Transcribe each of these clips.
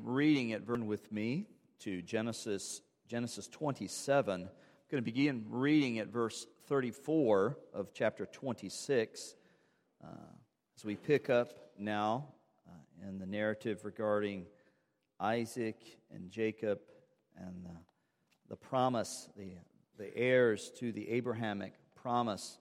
reading it with me to Genesis 27. I'm going to begin reading at verse 34 of chapter 26 as we pick up now in the narrative regarding Isaac and Jacob and the promise, the heirs to the Abrahamic promise.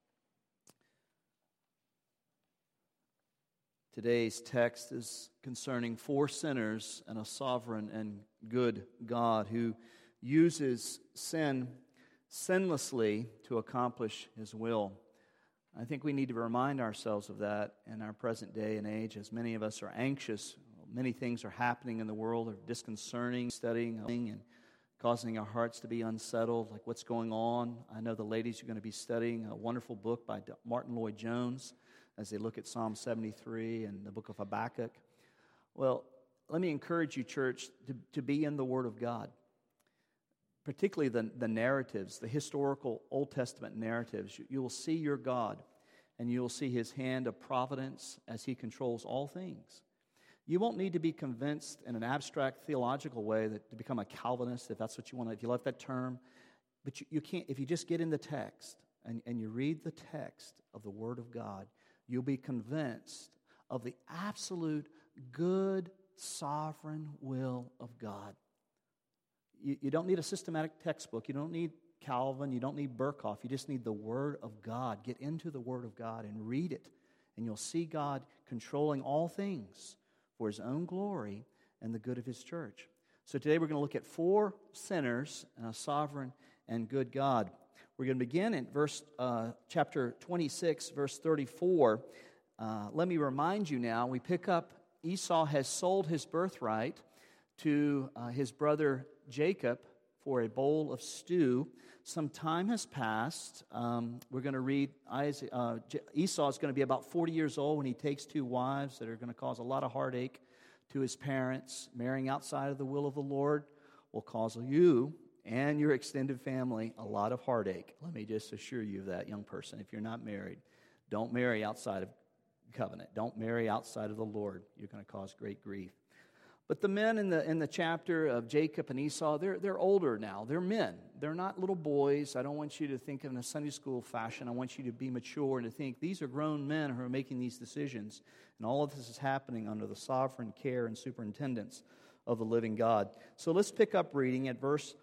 Today's text is concerning four sinners and a sovereign and good God who uses sin sinlessly to accomplish His will. I think we need to remind ourselves of that in our present day and age, as many of us are anxious. Many things are happening in the world, are disconcerting, studying, and causing our hearts to be unsettled, like what's going on. I know the ladies are going to be studying a wonderful book by Martin Lloyd-Jones as they look at Psalm 73 and the book of Habakkuk. Well, let me encourage you, church, to be in the Word of God, particularly the narratives, the historical Old Testament narratives. You will see your God, and you will see His hand of providence as He controls all things. You won't need to be convinced in an abstract theological way to become a Calvinist, if that's what you want, if you like that term. But you can't, if you just get in the text and you read the text of the Word of God, you'll be convinced of the absolute good, sovereign will of God. You don't need a systematic textbook. You don't need Calvin. You don't need Berkhoff. You just need the Word of God. Get into the Word of God and read it, and you'll see God controlling all things for His own glory and the good of His church. So today we're going to look at four sinners and a sovereign and good God. We're going to begin in chapter 26, verse 34. Let me remind you now, we pick up, Esau has sold his birthright to his brother Jacob for a bowl of stew. Some time has passed. We're going to read, Esau is going to be about 40 years old when he takes two wives that are going to cause a lot of heartache to his parents. Marrying outside of the will of the Lord will cause you and your extended family a lot of heartache. Let me just assure you of that, young person. If you're not married, don't marry outside of covenant. Don't marry outside of the Lord. You're going to cause great grief. But the men in the chapter of Jacob and Esau, they're older now. They're men. They're not little boys. I don't want you to think in a Sunday school fashion. I want you to be mature and to think these are grown men who are making these decisions. And all of this is happening under the sovereign care and superintendence of the living God. So let's pick up reading at verse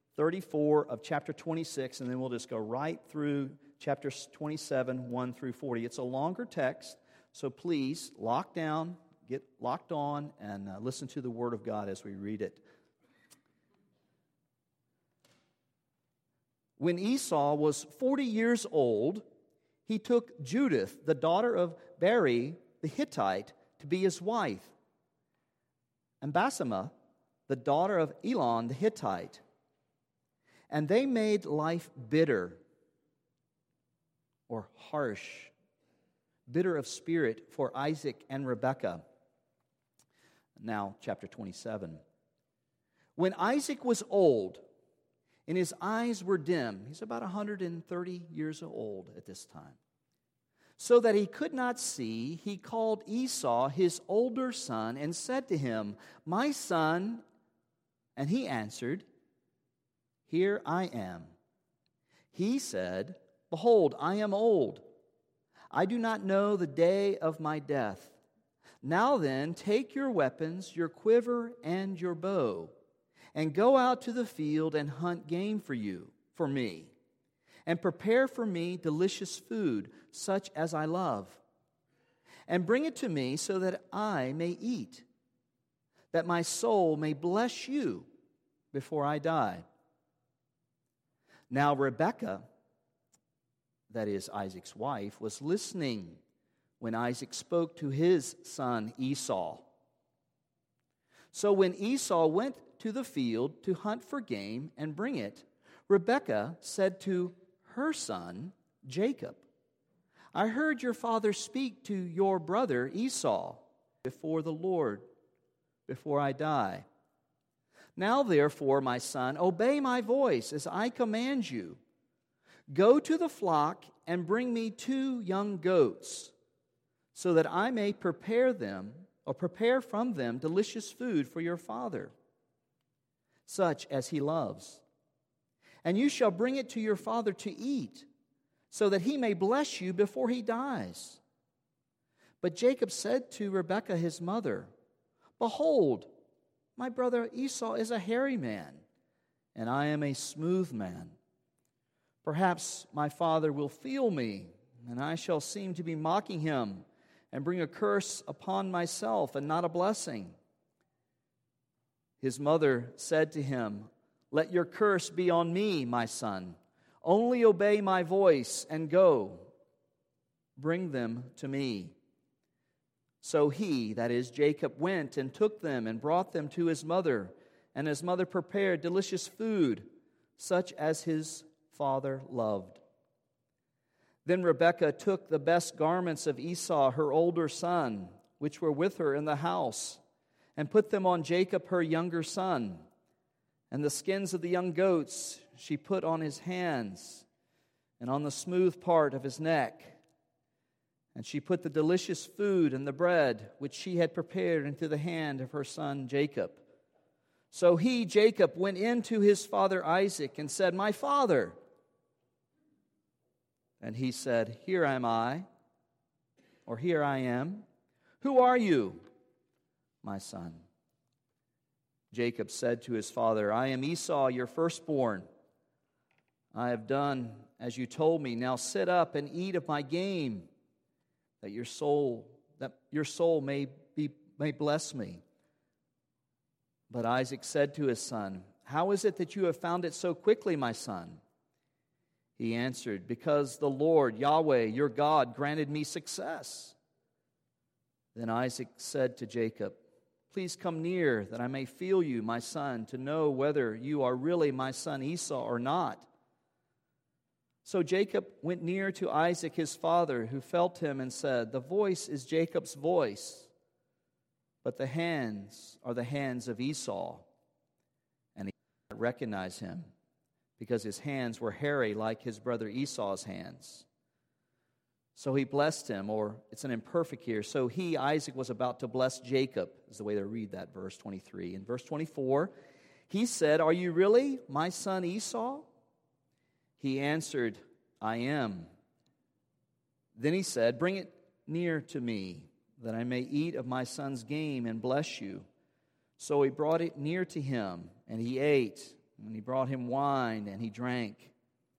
34 of chapter 26, and then we'll just go right through chapter 27, 1 through 40. It's a longer text, so please lock down, get locked on, and listen to the Word of God as we read it. When Esau was 40 years old, he took Judith, the daughter of Beri the Hittite, to be his wife, and Basemath, the daughter of Elon the Hittite. And they made life bitter or harsh, bitter of spirit for Isaac and Rebekah. Now, chapter 27. When Isaac was old and his eyes were dim, he's about 130 years old at this time, so that he could not see, he called Esau, his older son, and said to him, "My son," and he answered, "Here I am." He said, "Behold, I am old. I do not know the day of my death. Now then, take your weapons, your quiver, and your bow, and go out to the field and hunt game for me, and prepare for me delicious food, such as I love. And bring it to me so that I may eat, that my soul may bless you before I die." Now Rebekah, that is Isaac's wife, was listening when Isaac spoke to his son Esau. So when Esau went to the field to hunt for game and bring it, Rebekah said to her son Jacob, "I heard your father speak to your brother Esau before the Lord, before I die. Now, therefore, my son, obey my voice as I command you. Go to the flock and bring me 2 young goats, so that I may prepare them or prepare from them delicious food for your father, such as he loves. And you shall bring it to your father to eat, so that he may bless you before he dies." But Jacob said to Rebekah his mother, "Behold, my brother Esau is a hairy man, and I am a smooth man. Perhaps my father will feel me, and I shall seem to be mocking him, and bring a curse upon myself and not a blessing." His mother said to him, "Let your curse be on me, my son. Only obey my voice and go. Bring them to me." So he, that is Jacob, went and took them and brought them to his mother. And his mother prepared delicious food, such as his father loved. Then Rebekah took the best garments of Esau, her older son, which were with her in the house, and put them on Jacob, her younger son. And the skins of the young goats she put on his hands and on the smooth part of his neck. And she put the delicious food and the bread which she had prepared into the hand of her son Jacob. So he, Jacob, went in to his father Isaac and said, "My father." And he said, "Here am I," or "Here I am. Who are you, my son?" Jacob said to his father, "I am Esau, your firstborn. I have done as you told me. Now sit up and eat of my game, that your soul may bless me." But Isaac said to his son, "How is it that you have found it so quickly, my son?" He answered, "Because the Lord, Yahweh, your God, granted me success." Then Isaac said to Jacob, "Please come near, that I may feel you, my son, to know whether you are really my son Esau or not." So Jacob went near to Isaac his father, who felt him and said, "The voice is Jacob's voice, but the hands are the hands of Esau." And he did not recognize him, because his hands were hairy like his brother Esau's hands. So he blessed him, or it's an imperfect here. So he, Isaac, was about to bless Jacob, is the way they read that, verse 23. In verse 24, he said, "Are you really my son Esau?" He answered, "I am." Then he said, "Bring it near to me, that I may eat of my son's game and bless you." So he brought it near to him, and he ate. And he brought him wine, and he drank.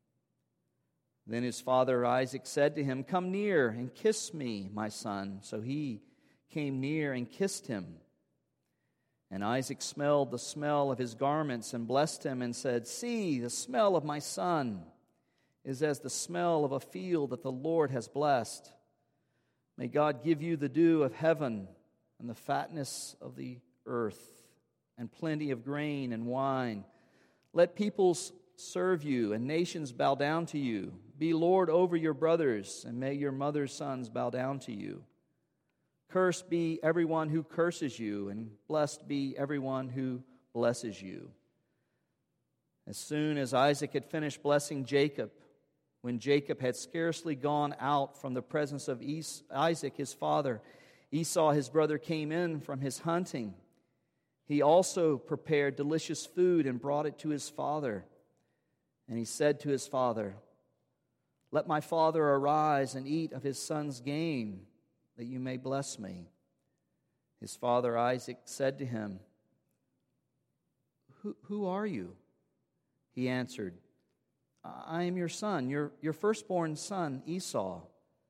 Then his father Isaac said to him, "Come near and kiss me, my son." So he came near and kissed him. And Isaac smelled the smell of his garments and blessed him and said, "See, the smell of my son is as the smell of a field that the Lord has blessed. May God give you the dew of heaven and the fatness of the earth and plenty of grain and wine. Let peoples serve you and nations bow down to you. Be Lord over your brothers, and may your mother's sons bow down to you. Cursed be everyone who curses you, and blessed be everyone who blesses you." As soon as Isaac had finished blessing Jacob, when Jacob had scarcely gone out from the presence of Isaac his father, Esau his brother came in from his hunting. He also prepared delicious food and brought it to his father. And he said to his father, "Let my father arise and eat of his son's game, that you may bless me." His father Isaac said to him, Who are you?" He answered, "I am your son, your firstborn son, Esau."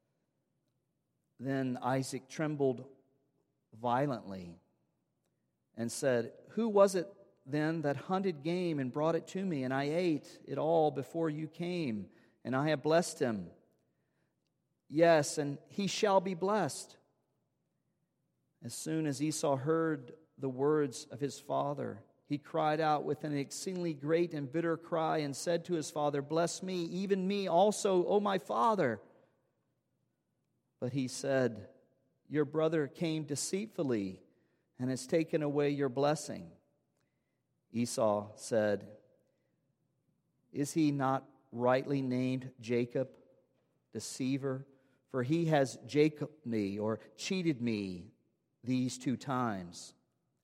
Then Isaac trembled violently and said, "Who was it then that hunted game and brought it to me? And I ate it all before you came, and I have blessed him. Yes, and he shall be blessed." As soon as Esau heard the words of his father, he cried out with an exceedingly great and bitter cry and said to his father, "Bless me, even me also, O my father." But he said, "Your brother came deceitfully and has taken away your blessing." Esau said, "Is he not rightly named Jacob, deceiver? For he has Jacob me, or cheated me, these 2 times.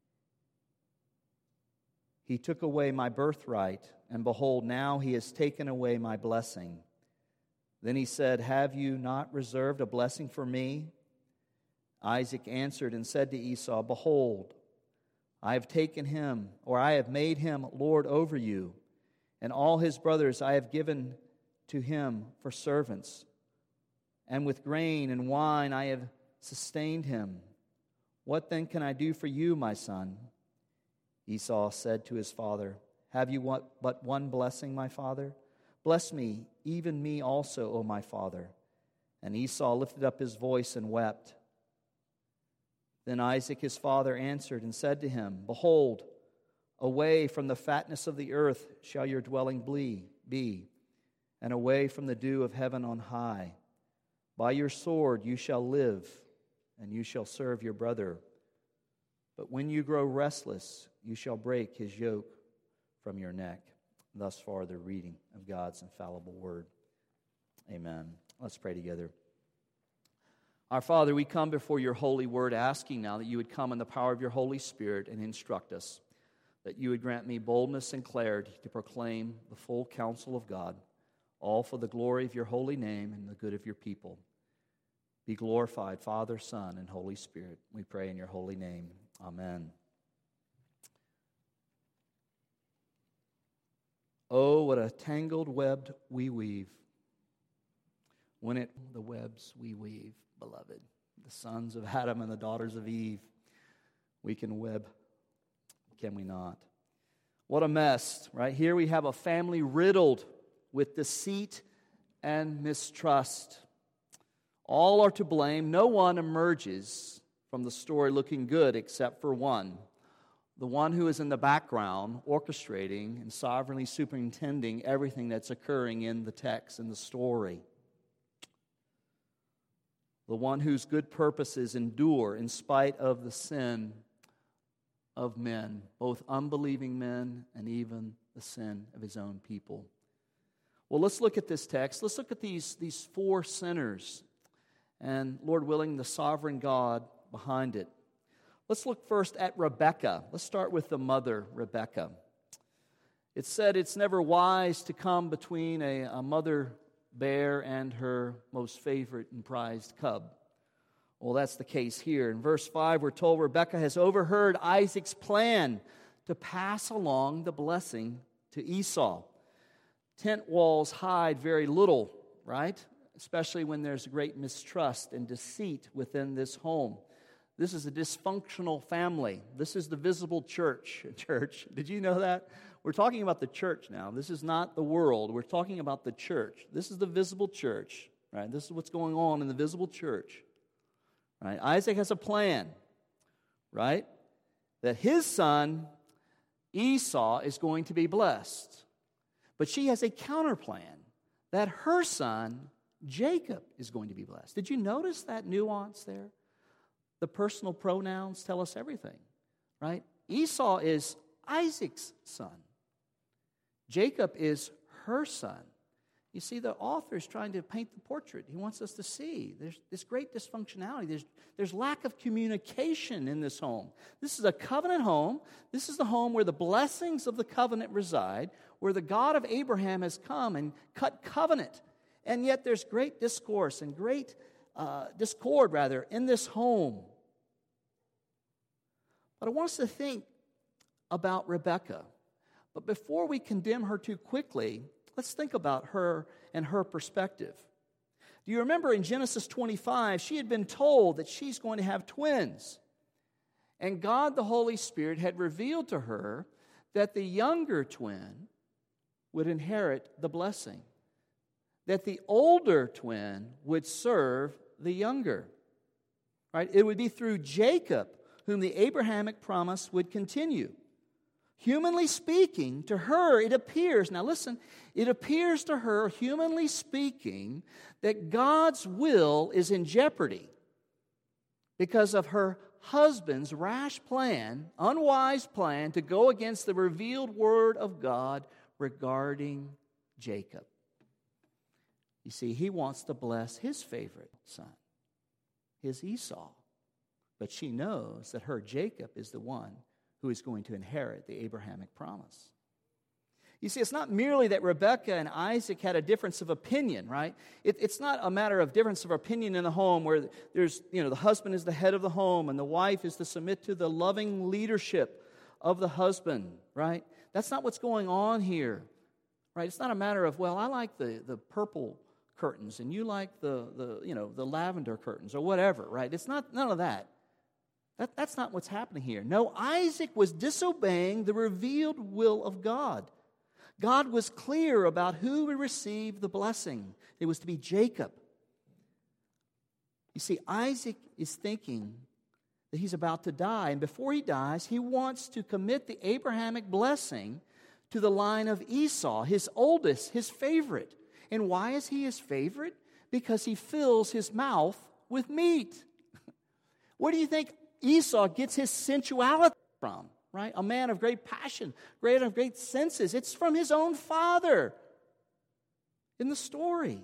He took away my birthright, and behold, now he has taken away my blessing. Then he said, have you not reserved a blessing for me? Isaac answered and said to Esau, behold, I have taken him, or I have made him lord over you, and all his brothers I have given to him for servants. And with grain and wine I have sustained him. What then can I do for you, my son? Esau said to his father, have you but one blessing, my father? Bless me, even me also, O my father. And Esau lifted up his voice and wept. Then Isaac his father answered and said to him, behold, away from the fatness of the earth shall your dwelling be, and away from the dew of heaven on high. By your sword you shall live, and you shall serve your brother. But when you grow restless, you shall break his yoke from your neck. Thus far, the reading of God's infallible word. Amen. Let's pray together. Our Father, we come before your holy word, asking now that you would come in the power of your Holy Spirit and instruct us, that you would grant me boldness and clarity to proclaim the full counsel of God, all for the glory of your holy name and the good of your people. Be glorified, Father, Son, and Holy Spirit. We pray in your holy name. Amen. Oh, what a tangled web we weave. The webs we weave, beloved, the sons of Adam and the daughters of Eve, we can web, can we not? What a mess, right? Here we have a family riddled with deceit and mistrust. All are to blame. No one emerges from the story looking good except for one. The one who is in the background, orchestrating and sovereignly superintending everything that's occurring in the text, in the story. The one whose good purposes endure in spite of the sin of men, both unbelieving men and even the sin of his own people. Well, let's look at this text. Let's look at these 4 sinners and, Lord willing, the sovereign God behind it. Let's look first at Rebekah. Let's start with the mother, Rebekah. It's said it's never wise to come between a mother bear and her most favorite and prized cub. Well, that's the case here. In verse 5, we're told Rebekah has overheard Isaac's plan to pass along the blessing to Esau. Tent walls hide very little, right? Especially when there's great mistrust and deceit within this home. This is a dysfunctional family. This is the visible church. Did you know that? We're talking about the church now. This is not the world. We're talking about the church. This is the visible church, right? This is what's going on in the visible church, right? Isaac has a plan, right? That his son, Esau, is going to be blessed. But she has a counter plan that her son, Jacob, is going to be blessed. Did you notice that nuance there? The personal pronouns tell us everything, right? Esau is Isaac's son. Jacob is her son. You see, the author is trying to paint the portrait. He wants us to see there's this great dysfunctionality. There's lack of communication in this home. This is a covenant home. This is the home where the blessings of the covenant reside, where the God of Abraham has come and cut covenant. And yet there's great discourse and great discord, in this home. But I want us to think about Rebekah. But before we condemn her too quickly, let's think about her and her perspective. Do you remember in Genesis 25, she had been told that she's going to have twins. And God, the Holy Spirit, had revealed to her that the younger twin would inherit the blessing, that the older twin would serve the younger. Right? It would be through Jacob whom the Abrahamic promise would continue. Humanly speaking, to her it appears, now listen, it appears to her, humanly speaking, that God's will is in jeopardy because of her husband's rash plan, unwise plan, to go against the revealed word of God regarding Jacob. You see, he wants to bless his favorite son, his Esau. But she knows that her Jacob is the one who is going to inherit the Abrahamic promise. You see, it's not merely that Rebekah and Isaac had a difference of opinion, right? It's not a matter of difference of opinion in the home where there's, the husband is the head of the home and the wife is to submit to the loving leadership of the husband, right? That's not what's going on here, right? It's not a matter of, well, I like the purple curtains and you like the lavender curtains or whatever, right? It's not none of that. That's not what's happening here. No, Isaac was disobeying the revealed will of God. God was clear about who would receive the blessing. It was to be Jacob. You see, Isaac is thinking that he's about to die, and before he dies, he wants to commit the Abrahamic blessing to the line of Esau, his oldest, his favorite. And why is he his favorite? Because he fills his mouth with meat. Where do you think Esau gets his sensuality from? Right? A man of great passion, great senses. It's from his own father in the story.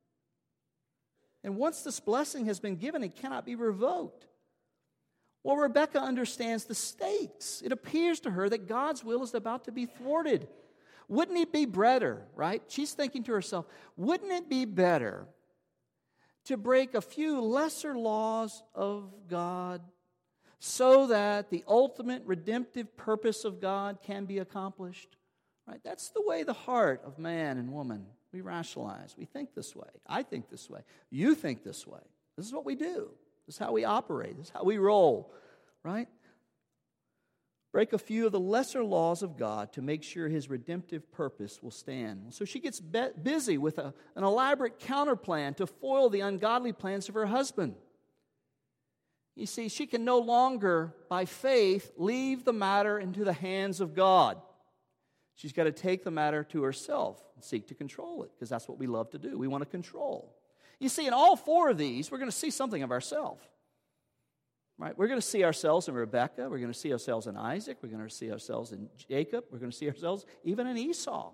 And once this blessing has been given, it cannot be revoked. Well, Rebekah understands the stakes. It appears to her that God's will is about to be thwarted. Wouldn't it be better, right? She's thinking to herself, wouldn't it be better to break a few lesser laws of God so that the ultimate redemptive purpose of God can be accomplished? Right? That's the way the heart of man and woman, we rationalize. We think this way. I think this way. You think this way. This is what we do. This is how we operate. This is how we roll. Right? Break a few of the lesser laws of God to make sure His redemptive purpose will stand. So she gets busy with an elaborate counterplan to foil the ungodly plans of her husband. You see, she can no longer, by faith, leave the matter into the hands of God. She's got to take the matter to herself and seek to control it, because that's what we love to do. We want to control. You see, in all four of these, we're going to see something of ourselves. Right? We're going to see ourselves in Rebekah. We're going to see ourselves in Isaac. We're going to see ourselves in Jacob. We're going to see ourselves even in Esau.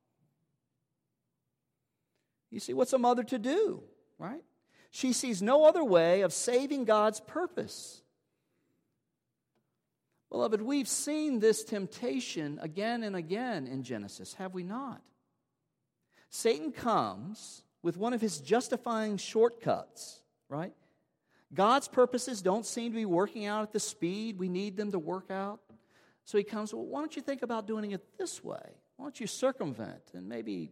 You see, what's a mother to do? Right? She sees no other way of saving God's purpose. Beloved, we've seen this temptation again and again in Genesis, have we not? Satan comes with one of his justifying shortcuts, right? God's purposes don't seem to be working out at the speed we need them to work out. So he comes, well, why don't you think about doing it this way? Why don't you circumvent and maybe,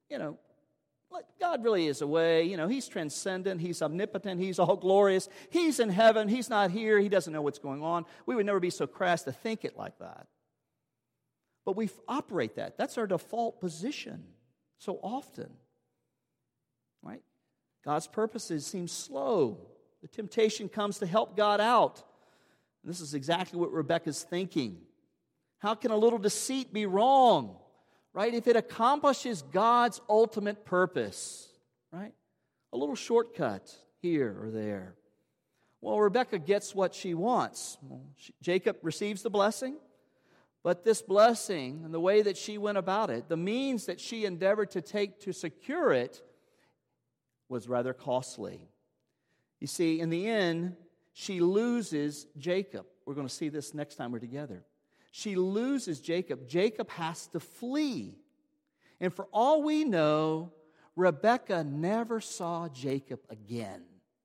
God really is a way. He's transcendent. He's omnipotent. He's all glorious. He's in heaven. He's not here. He doesn't know what's going on. We would never be so crass to think it like that. But we operate that. That's our default position so often. Right? God's purposes seem slow. The temptation comes to help God out. And this is exactly what Rebekah's thinking. How can a little deceit be wrong? Right? If it accomplishes God's ultimate purpose, right? A little shortcut here or there. Well, Rebekah gets what she wants. Jacob receives the blessing, but this blessing and the way that she went about it, the means that she endeavored to take to secure it, was rather costly. You see, in the end, she loses Jacob. We're going to see this next time we're together. She loses Jacob. Jacob has to flee. And for all we know, Rebekah never saw Jacob again.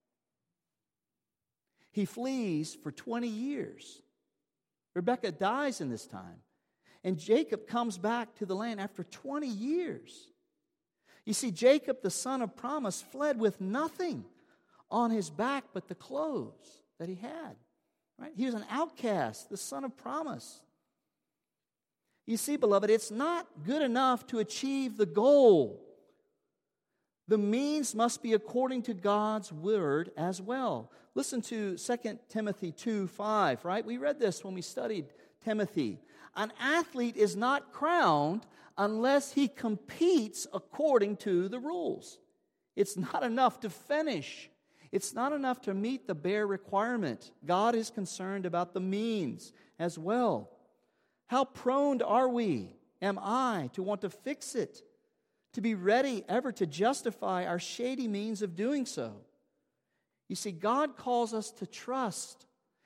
He flees for 20 years. Rebekah dies in this time. And Jacob comes back to the land after 20 years. You see, Jacob, the son of promise, fled with nothing on his back but the clothes that he had. Right? He was an outcast, the son of promise. You see, beloved, it's not good enough to achieve the goal. The means must be according to God's word as well. Listen to 2 Timothy 2:5, right? We read this when we studied Timothy. An athlete is not crowned unless he competes according to the rules. It's not enough to finish. It's not enough to meet the bare requirement. God is concerned about the means as well. How prone are we, am I, to want to fix it, to be ready ever to justify our shady means of doing so? You see, God calls us to trust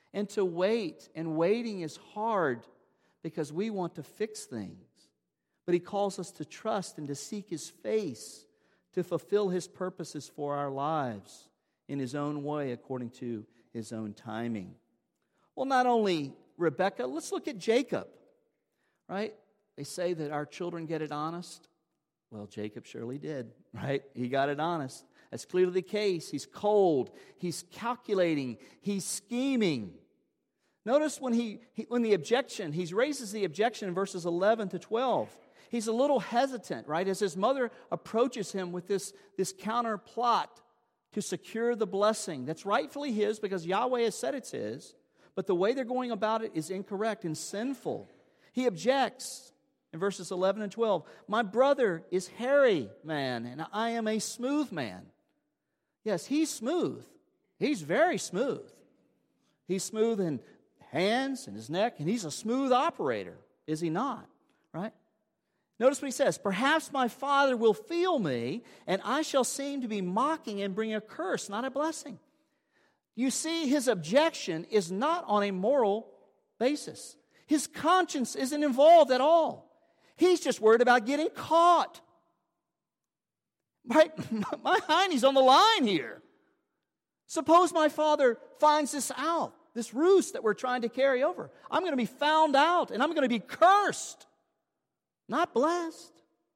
and to wait. And waiting is hard because we want to fix things. But He calls us to trust and to seek His face, to fulfill His purposes for our lives in His own way, according to His own timing. Well, not only Rebekah, let's look at Jacob, right? They say that our children get it honest. Well, Jacob surely did, right? He got it honest. That's clearly the case. He's cold. He's calculating. He's scheming. Notice when he raises the objection in verses 11 to 12. He's a little hesitant, right? As his mother approaches him with this counter plot to secure the blessing that's rightfully his because Yahweh has said it's his, but the way they're going about it is incorrect and sinful. He objects in verses 11 and 12. My brother is hairy man, and I am a smooth man. Yes, he's smooth. He's very smooth. He's smooth in hands and his neck, and he's a smooth operator, is he not? Right? Notice what he says. Perhaps my father will feel me, and I shall seem to be mocking and bring a curse, not a blessing. You see, his objection is not on a moral basis. His conscience isn't involved at all. He's just worried about getting caught. Right? My hiney's on the line here. Suppose my father finds this out, this ruse that we're trying to carry over. I'm going to be found out, and I'm going to be cursed, not blessed.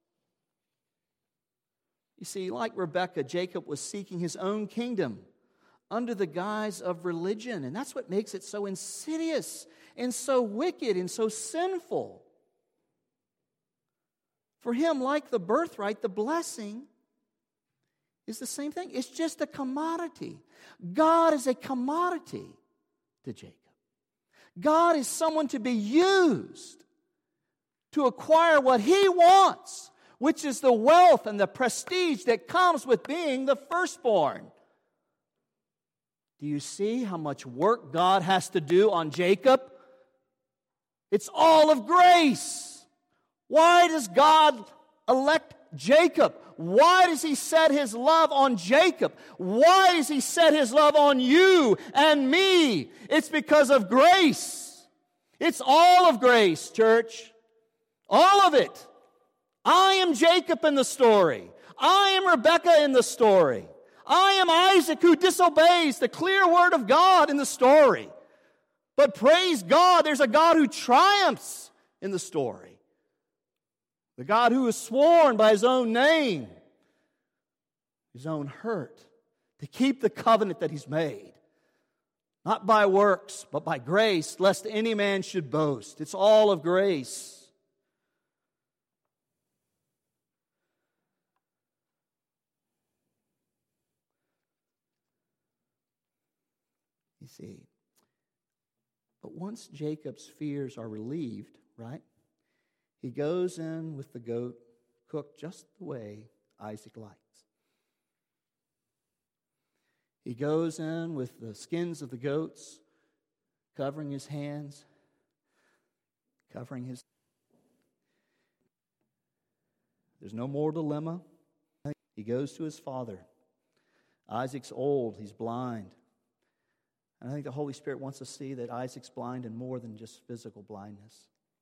You see, like Rebekah, Jacob was seeking his own kingdom under the guise of religion, and that's what makes it so insidious and so wicked and so sinful. For him, like the birthright, the blessing is the same thing. It's just a commodity. God is a commodity to Jacob. God is someone to be used to acquire what He wants, which is the wealth and the prestige that comes with being the firstborn. Do you see how much work God has to do on Jacob? It's all of grace. Why does God elect Jacob? Why does He set His love on Jacob? Why does He set His love on you and me? It's because of grace. It's all of grace, church. All of it. I am Jacob in the story. I am Rebekah in the story. I am Isaac who disobeys the clear word of God in the story. But praise God, there's a God who triumphs in the story. The God who is sworn by His own name, His own hurt, to keep the covenant that He's made. Not by works, but by grace, lest any man should boast. It's all of grace. You see, but once Jacob's fears are relieved, right? He goes in with the goat cooked just the way Isaac likes. He goes in with the skins of the goats, covering his hands, covering his... There's no more dilemma. He goes to his father. Isaac's old, he's blind. And I think the Holy Spirit wants us to see that Isaac's blind in more than just physical blindness.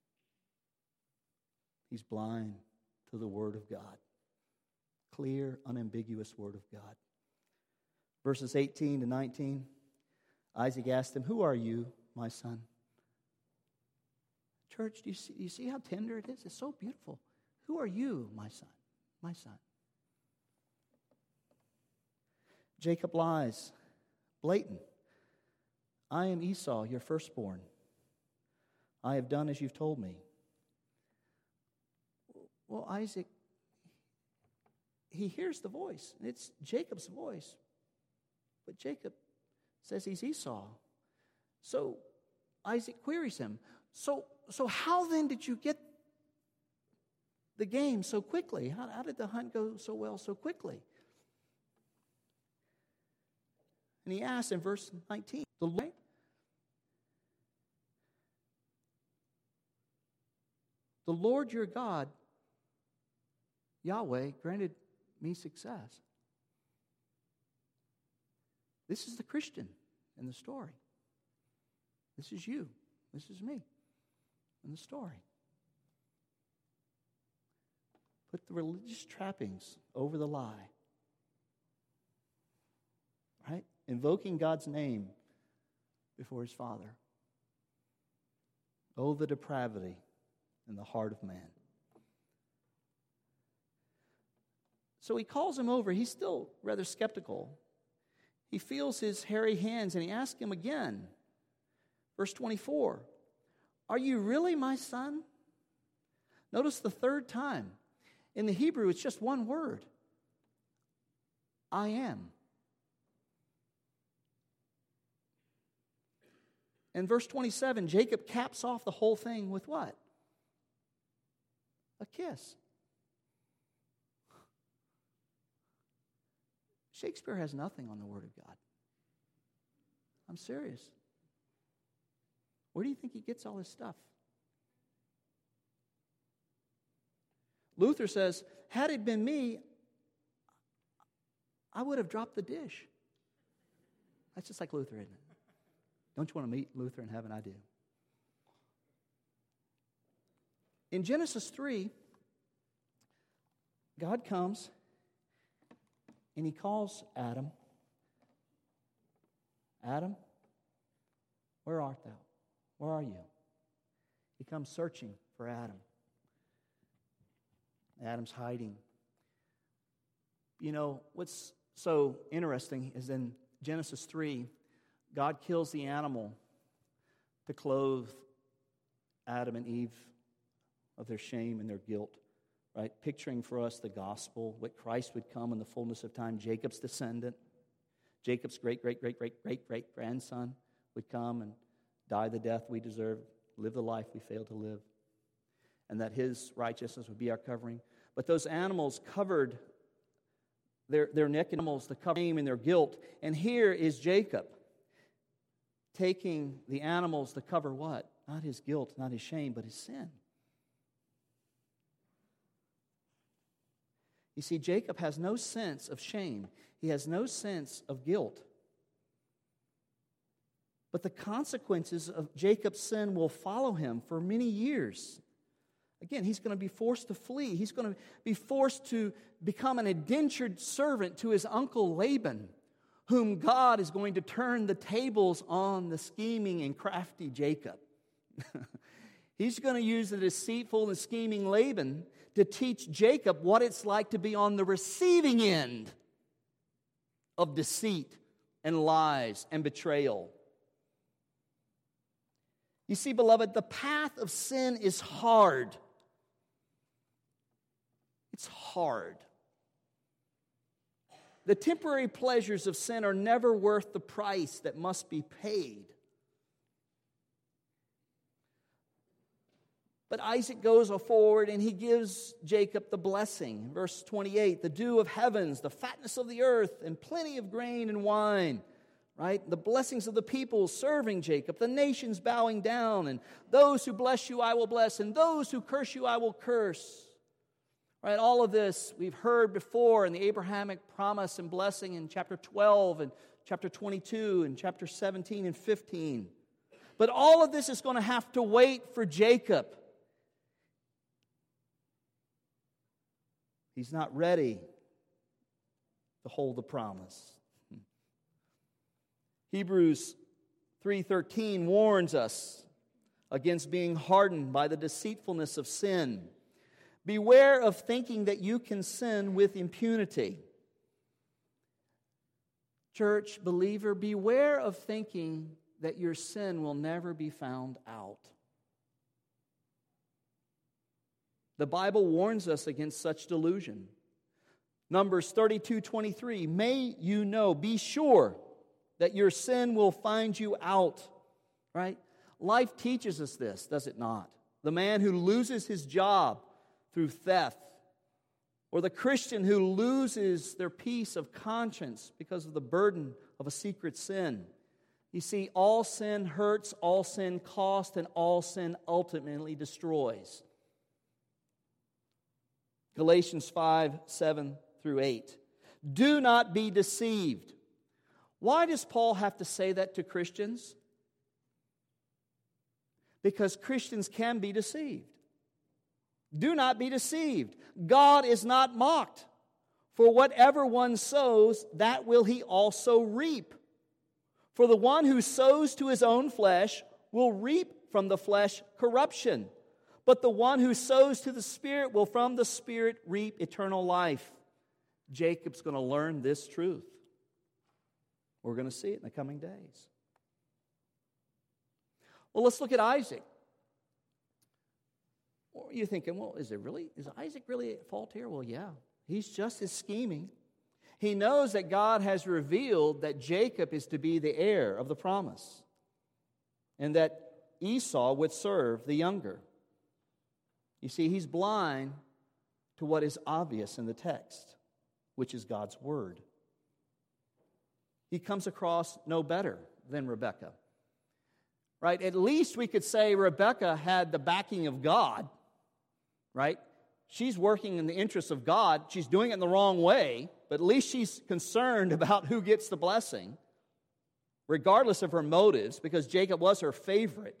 He's blind to the Word of God. Clear, unambiguous Word of God. Verses 18 to 19, Isaac asked him, "Who are you, my son?" Church, do you see how tender it is? It's so beautiful. Who are you, my son? My son. Jacob lies, blatant. I am Esau, your firstborn. I have done as you've told me. Well, Isaac, he hears the voice. It's Jacob's voice. But Jacob says he's Esau. So Isaac queries him. So how then did you get the game so quickly? How did the hunt go so well so quickly? And he asks in verse 19, the Lord your God, Yahweh, granted me success. This is the Christian in the story. This is you. This is me in the story. Put the religious trappings over the lie. Right? Invoking God's name before his Father. Oh, the depravity in the heart of man. So he calls him over. He's still rather skeptical. He feels his hairy hands and he asks him again. Verse 24, are you really my son? Notice the third time. In the Hebrew, it's just one word. I am. In verse 27, Jacob caps off the whole thing with what? A kiss. Shakespeare has nothing on the Word of God. I'm serious. Where do you think he gets all this stuff? Luther says, had it been me, I would have dropped the dish. That's just like Luther, isn't it? Don't you want to meet Luther in heaven? I do. In Genesis 3, God comes and he calls Adam. Adam, where art thou? Where are you? He comes searching for Adam. Adam's hiding. You know, what's so interesting is in Genesis 3, God kills the animal to clothe Adam and Eve of their shame and their guilt, right? Picturing for us the gospel, what Christ would come in the fullness of time. Jacob's descendant, Jacob's great-great-great-great-great-grandson would come and die the death we deserve, live the life we failed to live, and that his righteousness would be our covering. But those animals covered their naked animals, the shame and their guilt. And here is Jacob taking the animals to cover what? Not his guilt, not his shame, but his sin. You see, Jacob has no sense of shame. He has no sense of guilt. But the consequences of Jacob's sin will follow him for many years. Again, he's going to be forced to flee. He's going to be forced to become an indentured servant to his uncle Laban, whom God is going to turn the tables on the scheming and crafty Jacob. He's going to use the deceitful and scheming Laban to teach Jacob what it's like to be on the receiving end of deceit and lies and betrayal. You see, beloved, the path of sin is hard. It's hard. The temporary pleasures of sin are never worth the price that must be paid. But Isaac goes forward and he gives Jacob the blessing. Verse 28, the dew of heavens, the fatness of the earth, and plenty of grain and wine. Right? The blessings of the people serving Jacob, the nations bowing down, and those who bless you I will bless, and those who curse you I will curse. Right? All of this we've heard before in the Abrahamic promise and blessing in chapter 12 and chapter 22 and chapter 17 and 15. But all of this is going to have to wait for Jacob. He's not ready to hold the promise. Hebrews 3:13 warns us against being hardened by the deceitfulness of sin. Beware of thinking that you can sin with impunity. Church, believer, beware of thinking that your sin will never be found out. The Bible warns us against such delusion. Numbers 32:23, may you know, be sure that your sin will find you out. Right? Life teaches us this, does it not? The man who loses his job through theft, or the Christian who loses their peace of conscience because of the burden of a secret sin. You see, all sin hurts, all sin costs, and all sin ultimately destroys. Galatians 5:7-8. Do not be deceived. Why does Paul have to say that to Christians? because Christians can be deceived. Do not be deceived. God is not mocked. For whatever one sows, that will he also reap. For the one who sows to his own flesh will reap from the flesh corruption. But the one who sows to the Spirit will from the Spirit reap eternal life. Jacob's going to learn this truth. We're going to see it in the coming days. Well, let's look at Isaac. Well, you're thinking, well, is Isaac really at fault here? Well, yeah. He's just as scheming. He knows that God has revealed that Jacob is to be the heir of the promise, and that Esau would serve the younger. You see, he's blind to what is obvious in the text, which is God's word. He comes across no better than Rebekah. Right? At least we could say Rebekah had the backing of God. Right? She's working in the interests of God. She's doing it in the wrong way, but at least she's concerned about who gets the blessing, regardless of her motives, because Jacob was her favorite.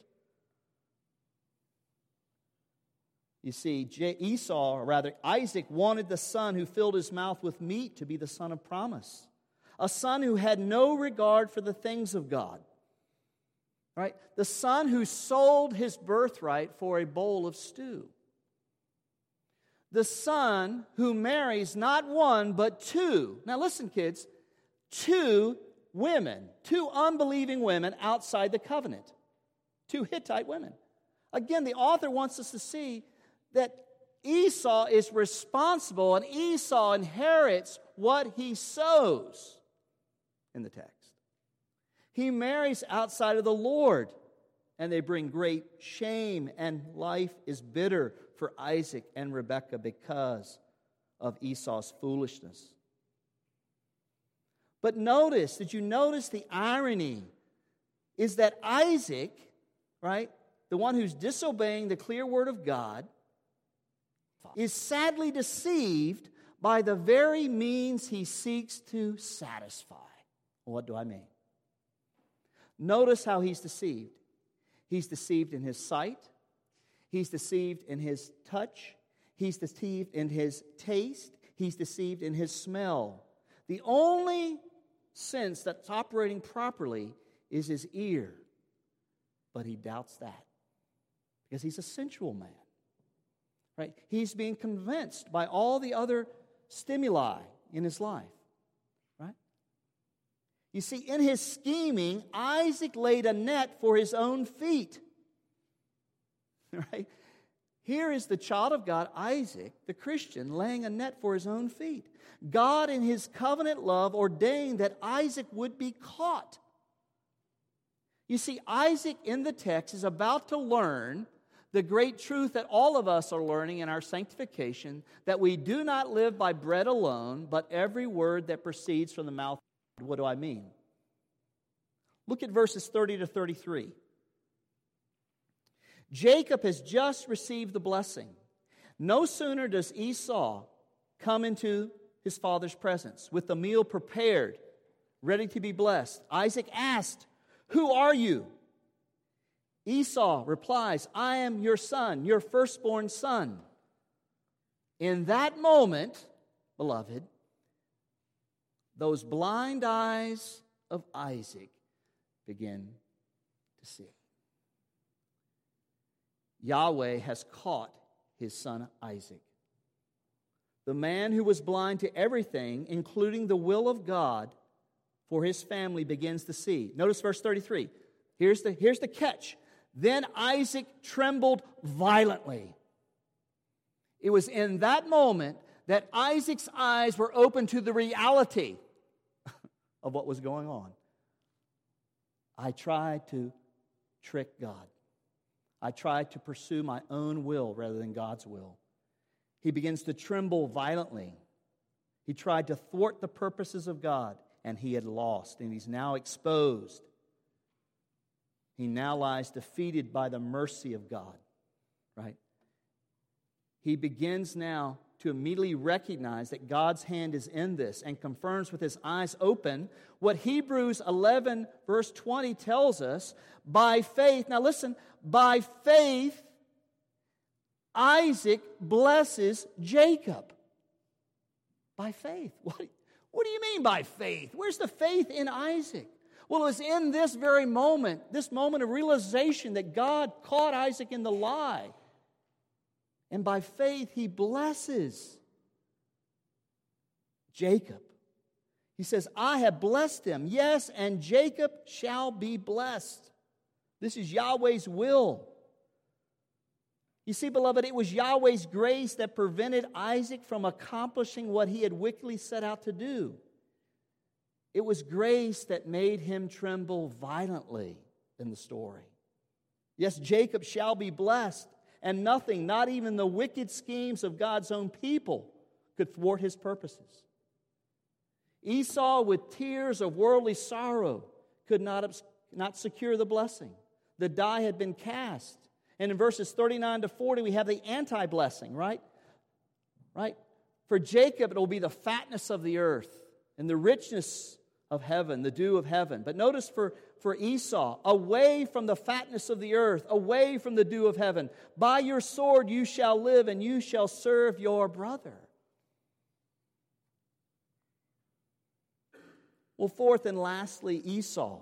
You see, Isaac wanted the son who filled his mouth with meat to be the son of promise, a son who had no regard for the things of God. Right? The son who sold his birthright for a bowl of stew. The son who marries not one, but two. Now listen, kids. Two women. Two unbelieving women outside the covenant. Two Hittite women. Again, the author wants us to see that Esau is responsible and Esau inherits what he sows in the text. He marries outside of the Lord, and they bring great shame, and life is bitter for Isaac and Rebekah because of Esau's foolishness. But did you notice the irony is that Isaac, right, the one who's disobeying the clear word of God, is sadly deceived by the very means he seeks to satisfy. What do I mean? Notice how he's deceived. He's deceived in his sight. He's deceived in his touch. He's deceived in his taste. He's deceived in his smell. The only sense that's operating properly is his ear. But he doubts that because he's a sensual man. Right? He's being convinced by all the other stimuli in his life. Right? You see, in his scheming, Isaac laid a net for his own feet. Right? Here is the child of God, Isaac, the Christian, laying a net for his own feet. God, in his covenant love, ordained that Isaac would be caught. You see, Isaac in the text is about to learn the great truth that all of us are learning in our sanctification, that we do not live by bread alone, but every word that proceeds from the mouth of God. What do I mean? Look at verses 30 to 33. Jacob has just received the blessing. No sooner does Esau come into his father's presence with the meal prepared, ready to be blessed. Isaac asked, "Who are you?" Esau replies, "I am your son, your firstborn son." In that moment, beloved, those blind eyes of Isaac begin to see. Yahweh has caught his son Isaac. The man who was blind to everything, including the will of God for his family, begins to see. Notice verse 33. Here's the catch. Then Isaac trembled violently. It was in that moment that Isaac's eyes were open to the reality of what was going on. I tried to trick God. I tried to pursue my own will rather than God's will. He begins to tremble violently. He tried to thwart the purposes of God, and he had lost, and he's now exposed. He now lies defeated by the mercy of God, right? He begins now to immediately recognize that God's hand is in this and confirms with his eyes open what Hebrews 11 verse 20 tells us. By faith, now listen, by faith Isaac blesses Jacob. By faith. What do you mean by faith? Where's the faith in Isaac? Well, it was in this very moment, this moment of realization that God caught Isaac in the lie. And by faith, he blesses Jacob. He says, I have blessed him. Yes, and Jacob shall be blessed. This is Yahweh's will. You see, beloved, it was Yahweh's grace that prevented Isaac from accomplishing what he had wickedly set out to do. It was grace that made him tremble violently in the story. Yes, Jacob shall be blessed, and nothing, not even the wicked schemes of God's own people, could thwart his purposes. Esau, with tears of worldly sorrow, could not secure the blessing. The die had been cast. And in verses 39 to 40, we have the anti-blessing, right? For Jacob, it will be the fatness of the earth and the richness of heaven, the dew of heaven. But notice for Esau, away from the fatness of the earth, away from the dew of heaven. By your sword you shall live, and you shall serve your brother. Well, fourth and lastly, Esau.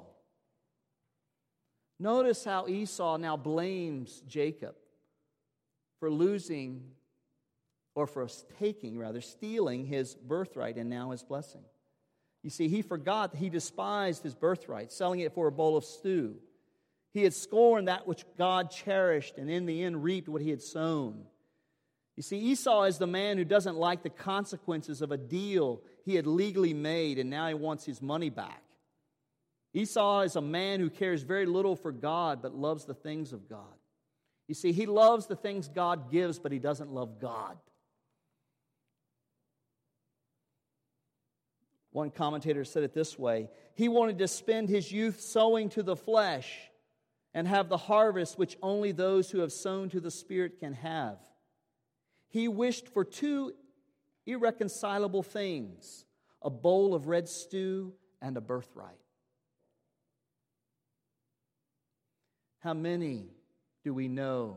Notice how Esau now blames Jacob for losing, or for stealing his birthright and now his blessing. You see, he forgot that he despised his birthright, selling it for a bowl of stew. He had scorned that which God cherished and in the end reaped what he had sown. You see, Esau is the man who doesn't like the consequences of a deal he had legally made, and now he wants his money back. Esau is a man who cares very little for God but loves the things of God. You see, he loves the things God gives, but he doesn't love God. One commentator said it this way: he wanted to spend his youth sowing to the flesh and have the harvest which only those who have sown to the Spirit can have. He wished for two irreconcilable things: a bowl of red stew and a birthright. How many do we know,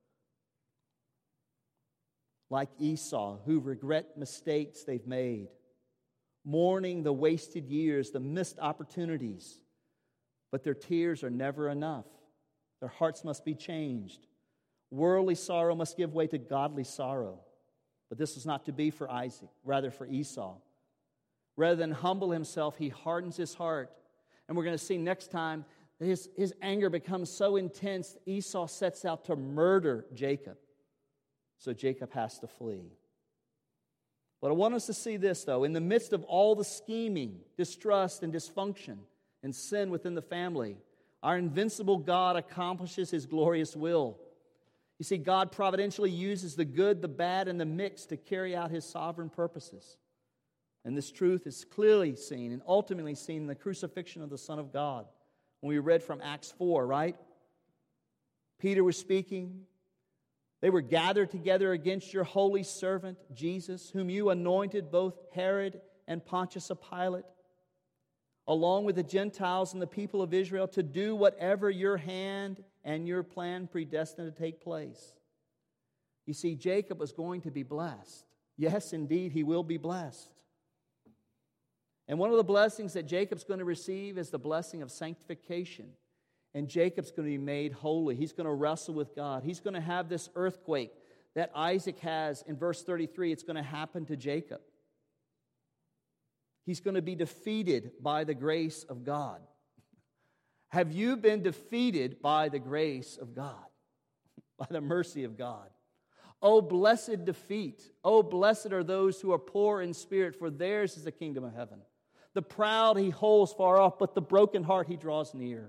like Esau, who regret mistakes they've made, mourning the wasted years, the missed opportunities, but their tears are never enough. Their hearts must be changed. Worldly sorrow must give way to godly sorrow. But this is not to be for Isaac, rather for Esau. Rather than humble himself, he hardens his heart. And we're going to see next time that his anger becomes so intense, Esau sets out to murder Jacob. So Jacob has to flee. But I want us to see this, though. In the midst of all the scheming, distrust, and dysfunction and sin within the family, our invincible God accomplishes his glorious will. You see, God providentially uses the good, the bad, and the mixed to carry out his sovereign purposes. And this truth is clearly seen and ultimately seen in the crucifixion of the Son of God. When we read from Acts 4, right? Peter was speaking. They were gathered together against your holy servant, Jesus, whom you anointed, both Herod and Pontius Pilate, along with the Gentiles and the people of Israel, to do whatever your hand and your plan predestined to take place. You see, Jacob was going to be blessed. Yes, indeed, he will be blessed. And one of the blessings that Jacob's going to receive is the blessing of sanctification. And Jacob's going to be made holy. He's going to wrestle with God. He's going to have this earthquake that Isaac has in verse 33. It's going to happen to Jacob. He's going to be defeated by the grace of God. Have you been defeated by the grace of God? By the mercy of God? Oh, blessed defeat. Oh, blessed are those who are poor in spirit, for theirs is the kingdom of heaven. The proud he holds far off, but the broken heart he draws near.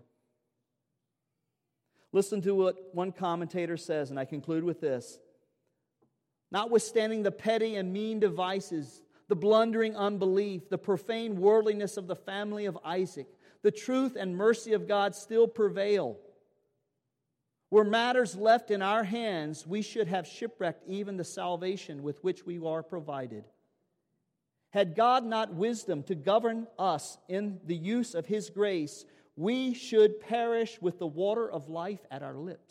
Listen to what one commentator says, and I conclude with this. Notwithstanding the petty and mean devices, the blundering unbelief, the profane worldliness of the family of Isaac, the truth and mercy of God still prevail. Were matters left in our hands, we should have shipwrecked even the salvation with which we are provided. Had God not wisdom to govern us in the use of His grace, we should perish with the water of life at our lips.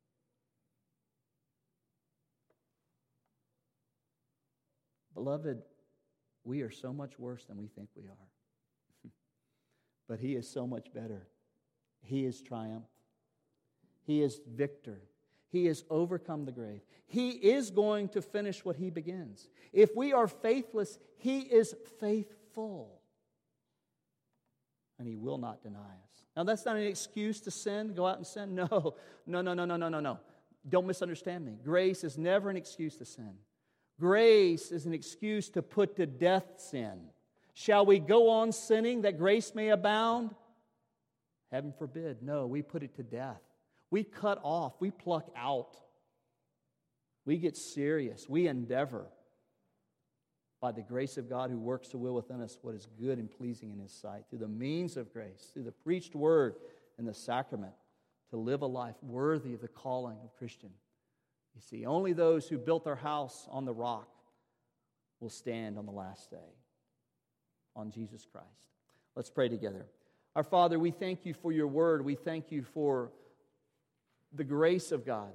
Beloved, we are so much worse than we think we are. But He is so much better. He is triumphed. He is victor. He has overcome the grave. He is going to finish what He begins. If we are faithless, He is faithful. And He will not deny us. Now, that's not an excuse to sin, go out and sin. No. Don't misunderstand me. Grace is never an excuse to sin. Grace is an excuse to put to death sin. Shall we go on sinning that grace may abound? Heaven forbid. No, we put it to death. We cut off. We pluck out. We get serious. We endeavor by the grace of God who works to will within us what is good and pleasing in His sight, through the means of grace, through the preached word and the sacrament, to live a life worthy of the calling of Christian. You see, only those who built their house on the rock will stand on the last day, on Jesus Christ. Let's pray together. Our Father, we thank You for Your word. We thank You for the grace of God,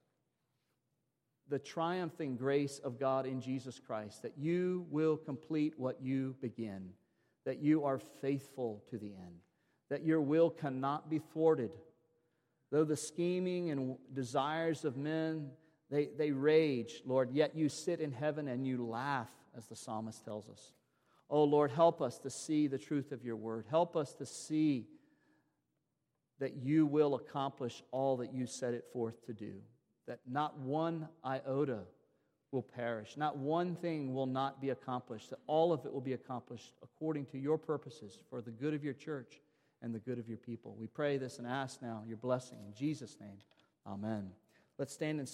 the triumphing grace of God in Jesus Christ, that You will complete what You begin, that You are faithful to the end, that Your will cannot be thwarted. Though the scheming and desires of men, they rage, Lord, yet You sit in heaven and You laugh, as the psalmist tells us. Oh, Lord, help us to see the truth of Your word. Help us to see that You will accomplish all that You set it forth to do, that not one iota will perish, not one thing will not be accomplished, that all of it will be accomplished according to Your purposes for the good of Your church and the good of Your people. We pray this and ask now Your blessing in Jesus' name. Amen. Let's stand and